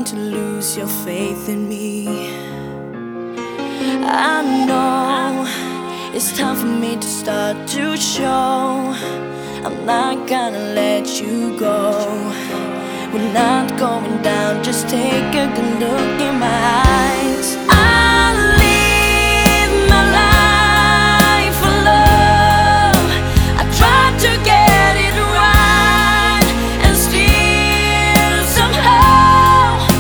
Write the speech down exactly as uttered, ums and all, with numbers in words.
to lose your faith in me. I know it's time for me to start to show I'm not gonna let you go. We're not going down, just take a good look in my eyes.